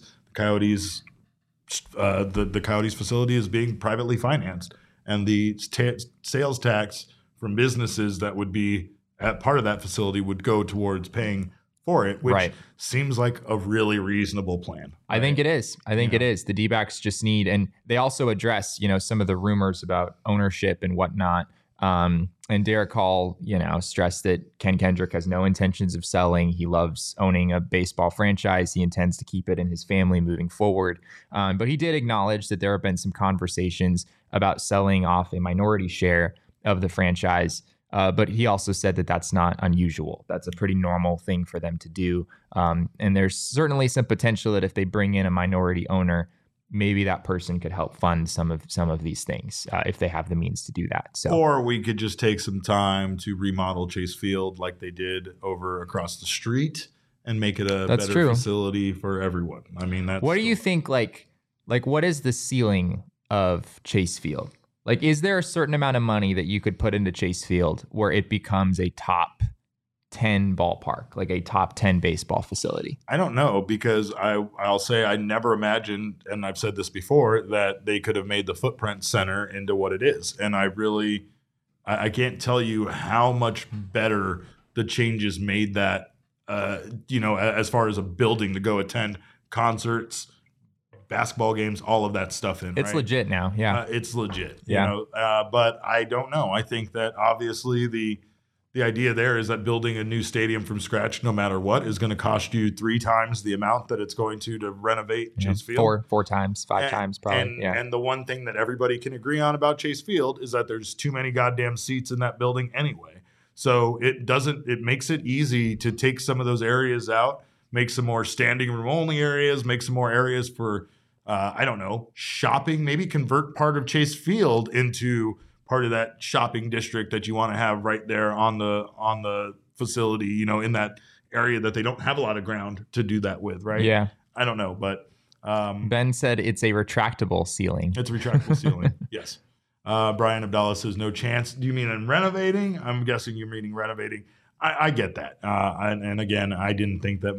facility is being privately financed, and the sales tax from businesses that would be at part of that facility would go towards paying for it, which seems like a really reasonable plan. Right? I think it is. It is. The D-backs just need, and they also address, some of the rumors about ownership and whatnot. And Derek Hall, stressed that Ken Kendrick has no intentions of selling. He loves owning a baseball franchise. He intends to keep it in his family moving forward. But he did acknowledge that there have been some conversations about selling off a minority share of the franchise. But he also said that that's not unusual. That's a pretty normal thing for them to do. And there's certainly some potential that if they bring in a minority owner, maybe that person could help fund some of these things if they have the means to do that. So, or we could just take some time to remodel Chase Field like they did over across the street and make it a better facility for everyone. That's what do you think? What is the ceiling of Chase Field? Is there a certain amount of money that you could put into Chase Field where it becomes a top 10 ballpark, a top 10 baseball facility? I don't know, because I'll say I never imagined, and I've said this before, that they could have made the Footprint Center into what it is. And I can't tell you how much better the changes made that, as far as a building to go attend concerts, basketball games, all of that stuff in. It's legit now. Yeah. It's legit. But I don't know. I think that obviously the idea there is that building a new stadium from scratch, no matter what, is going to cost you 3 times the amount that it's going to renovate Chase Field. 4 times, 5 times probably. And the one thing that everybody can agree on about Chase Field is that there's too many goddamn seats in that building anyway. So it makes it easy to take some of those areas out, make some more standing room only areas, make some more areas for, I don't know, shopping, maybe convert part of Chase Field into part of that shopping district that you want to have right there on the facility, you know, in that area that they don't have a lot of ground to do that with, right? Yeah. I don't know, but Ben said it's a retractable ceiling. It's a retractable ceiling. Yes. Brian Abdallah says no chance. Do you mean in renovating? I'm guessing you're meaning renovating. I get that. And again, I didn't think that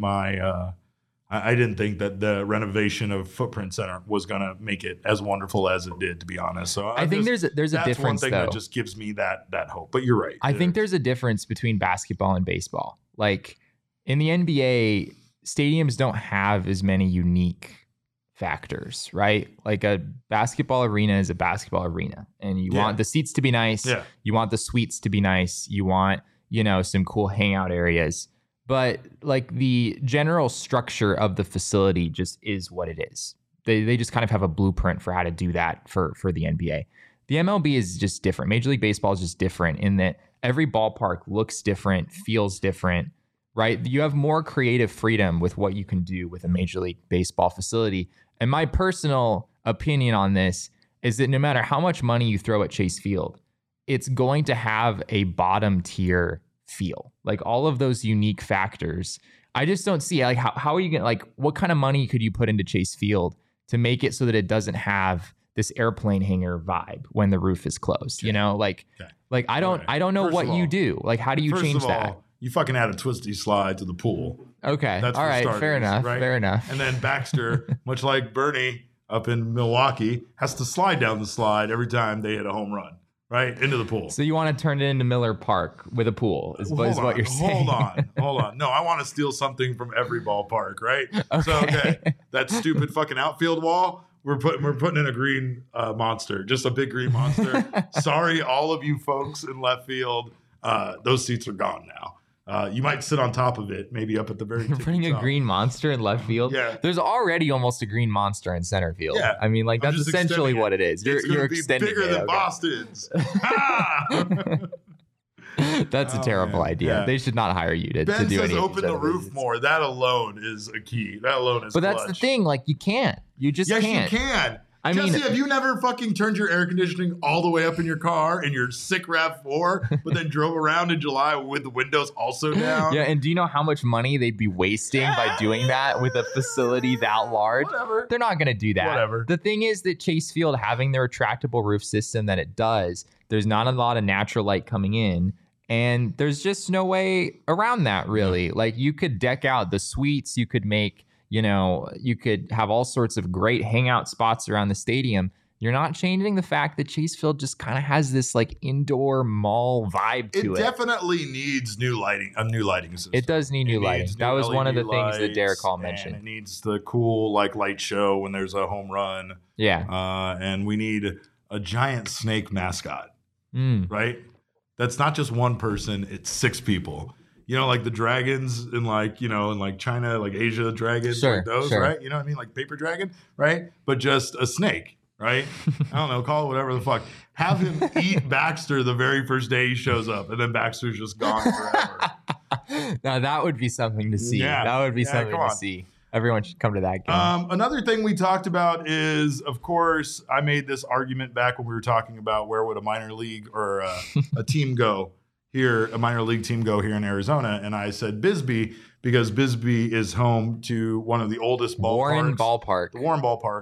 the renovation of Footprint Center was going to make it as wonderful as it did, to be honest. So I think there's a difference. That's one thing that just gives me that hope. But you're right. I think there's a difference between basketball and baseball. Like in the NBA, stadiums don't have as many unique factors, right? Like a basketball arena is a basketball arena, and you want the seats to be nice. Yeah. You want the suites to be nice. You want, you know, some cool hangout areas. But like the general structure of the facility just is what it is. They just kind of have a blueprint for how to do that for the NBA. The MLB is just different. Major League Baseball is just different in that every ballpark looks different, feels different, right? You have more creative freedom with what you can do with a Major League Baseball facility. And my personal opinion on this is that no matter how much money you throw at Chase Field, it's going to have a bottom tier feel. Like all of those unique factors. I just don't see like how are you going to, like, what kind of money could you put into Chase Field to make it so that it doesn't have this airplane hangar vibe when the roof is closed, you know, like I don't know what you do. Like, how do you change that? You fucking add a twisty slide to the pool. Okay. That's all right. Starters, fair enough. Right? Fair enough. And then Baxter, much like Bernie up in Milwaukee, has to slide down the slide every time they hit a home run, right? Into the pool. So you want to turn it into Miller Park with a pool is what you're saying. Hold on. No, I want to steal something from every ballpark, right? Okay. So, that stupid fucking outfield wall, we're putting in a green monster, just a big green monster. Sorry, all of you folks in left field, those seats are gone now. You might sit on top of it, maybe up at the very You're putting a green monster in left field? Yeah. There's already almost a green monster in center field. Yeah. I mean, like, that's essentially what it is. You're extending it. Bigger than Boston's. That's a terrible idea. Yeah. They should not hire you to do anything. Ben says open the roof more. That alone is a key. That alone is But that's the thing. Like, you can't. You just can't. Yes, you can. Jesse, have you never fucking turned your air conditioning all the way up in your car in your sick RAV4, but then drove around in July with the windows also down? Yeah, and do you know how much money they'd be wasting by doing that with a facility that large? Whatever. They're not going to do that. Whatever. The thing is that Chase Field, having the retractable roof system that it does, there's not a lot of natural light coming in. And there's just no way around that, really. Like, you could deck out the suites, you could make... You know, you could have all sorts of great hangout spots around the stadium. You're not changing the fact that Chase Field just kind of has this like indoor mall vibe to it. It definitely needs new lighting, a new lighting system. It does need new lighting. That was one of the things that Derek Hall mentioned. It needs the cool like light show when there's a home run. Yeah. And we need a giant snake mascot, right? That's not just one person, it's 6 people. You know, like the dragons in like, you know, in like China, like Asia dragons, like those, right? You know what I mean? Like paper dragon, right? But just a snake, right? I don't know, call it whatever the fuck. Have him eat Baxter the very first day he shows up, and then Baxter's just gone forever. Now that would be something to see. Yeah. That would be something to see. Everyone should come to that game. Another thing we talked about is, of course, I made this argument back when we were talking about where would a minor league or a team go. Here, a minor league team go here in Arizona, and I said Bisbee because Bisbee is home to one of the oldest ballparks. Warren Ballpark. The Warren Ballpark.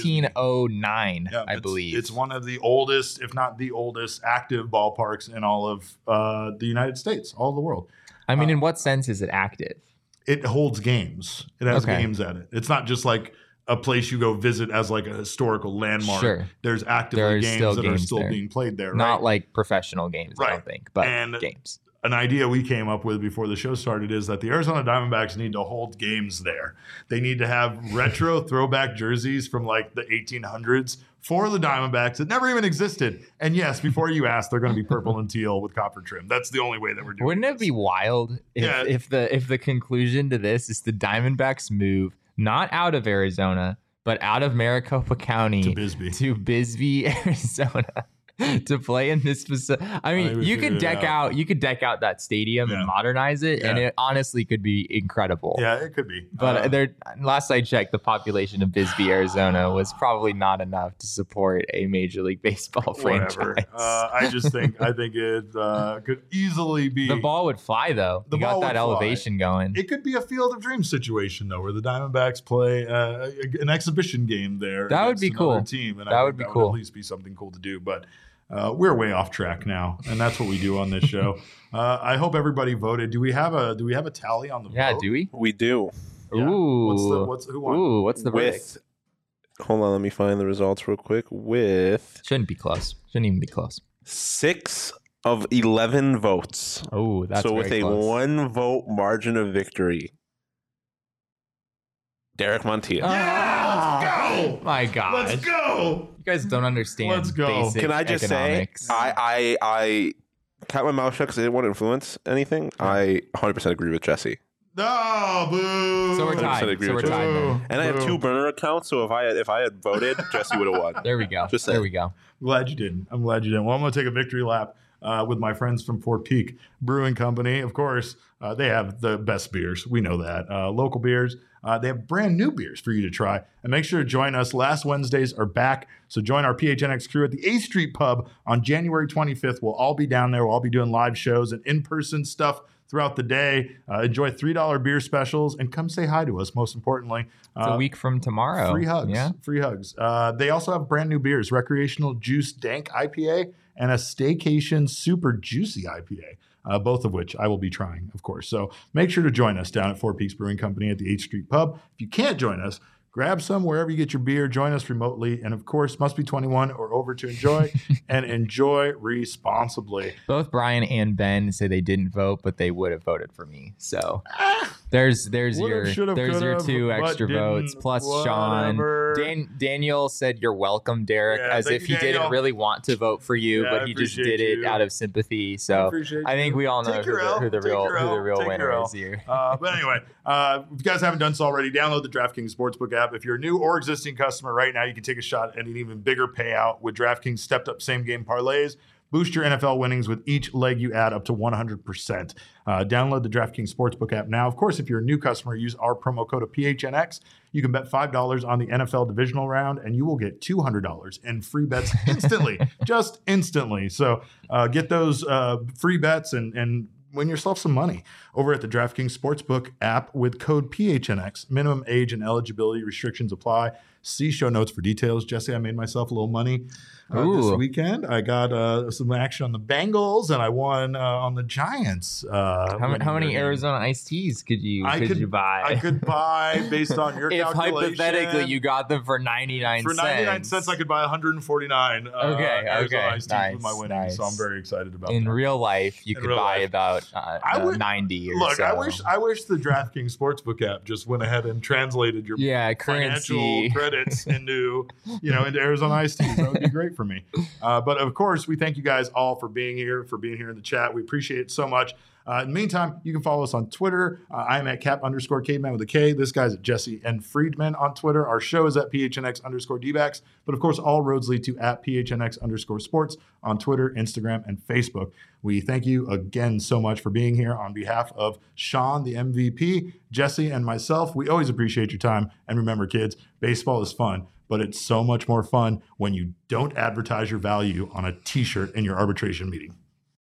1909, I believe. It's one of the oldest, if not the oldest, active ballparks in all of the United States, all of the world. I mean, in what sense is it active? It holds games. It has games at it. It's not just like a place you go visit as like a historical landmark. Sure. There's actively games that are still being played there. Not like professional games, I don't think, but games. An idea we came up with before the show started is that the Arizona Diamondbacks need to hold games there. They need to have retro throwback jerseys from like the 1800s for the Diamondbacks that never even existed. And yes, before you ask, they're going to be purple and teal with copper trim. That's the only way that we're doing Wouldn't it be wild if the conclusion to this is the Diamondbacks move not out of Arizona, but out of Maricopa County to Bisbee, Arizona. to play in this facility. I mean, you could deck out that stadium and modernize it, and it honestly could be incredible. Yeah, it could be. But last I checked, the population of Bisbee, Arizona was probably not enough to support a Major League Baseball franchise. I think it could easily be. The ball would fly, though. You got that elevation going. It could be a Field of Dreams situation, though, where the Diamondbacks play an exhibition game there. That would be cool. Team, and that would be cool. Would at least be something cool to do, but. We're way off track now, and that's what we do on this show. I hope everybody voted. Do we have a tally on the vote? Yeah, do we? We do. Yeah. Ooh. Who won? Ooh, what's the verdict? Hold on, let me find the results real quick. Shouldn't be close. Shouldn't even be close. 6 of 11 votes. Oh, that's so with very a close. 1 vote margin of victory. Derek Montilla. Yeah, let's go. My God. Let's go. You guys don't understand. Let's go. Basic Can I just economics. say, I kept my mouth shut because I didn't want to influence anything. I 100% agree with Jesse. Oh, boo. So we're tied. Then. And I have 2 burner accounts, so if I had voted, Jesse would have won. There we go. Just there we go. I'm glad you didn't. Well, I'm going to take a victory lap with my friends from Fort Peak Brewing Company. Of course, they have the best beers. We know that. Local beers. They have brand new beers for you to try. And make sure to join us. Last Wednesdays are back. So join our PHNX crew at the 8th Street Pub on January 25th. We'll all be down there. We'll all be doing live shows and in-person stuff throughout the day. Enjoy $3 beer specials and come say hi to us, most importantly. It's a week from tomorrow. Free hugs. Yeah. Free hugs. They also have brand new beers, Recreational Juice Dank IPA and a Staycation Super Juicy IPA. Both of which I will be trying, of course. So make sure to join us down at Four Peaks Brewing Company at the 8th Street Pub. If you can't join us, grab some wherever you get your beer. Join us remotely. And, of course, must be 21 or over to enjoy and enjoy responsibly. Both Brian and Ben say they didn't vote, but they would have voted for me. So there's your 2 extra votes. Plus Sean. Daniel said you're welcome, Derek, as if he didn't really want to vote for you, but he just did it out of sympathy. So I think we all know who the real winner is here. But anyway, if you guys haven't done so already, download the DraftKings Sportsbook app. If you're a new or existing customer right now, you can take a shot at an even bigger payout with DraftKings stepped up same game parlays. Boost your NFL winnings with each leg you add up to 100%. Download the DraftKings Sportsbook app now. Of course, if you're a new customer, use our promo code of PHNX. You can bet $5 on the NFL divisional round, and you will get $200 in free bets instantly, just instantly. So get those free bets and win yourself some money over at the DraftKings Sportsbook app with code PHNX. Minimum age and eligibility restrictions apply. See show notes for details. Jesse, I made myself a little money this weekend. I got some action on the Bengals, and I won on the Giants. How many Arizona iced teas could you buy? I could buy, based on your calculation. If hypothetically you got them for 99 cents. For 99 cents, I could buy 149 Arizona iced teas with my winnings. Nice. So I'm very excited about that. In real life, you could buy about 90 or so. I wish the DraftKings Sportsbook app just went ahead and translated your financial credits into Arizona iced teas. That would be great for me. But of course, we thank you guys all for being here in the chat. We appreciate it so much. In the meantime, you can follow us on Twitter. I'm at Cap_Caveman with a K. This guy's at Jesse N. Friedman on Twitter. Our show is at PHNX_DBacks. But of course, all roads lead to at PHNX_sports on Twitter, Instagram, and Facebook. We thank you again so much for being here on behalf of Sean, the MVP, Jesse, and myself. We always appreciate your time. And remember, kids, baseball is fun, but it's so much more fun when you don't advertise your value on a t-shirt in your arbitration meeting.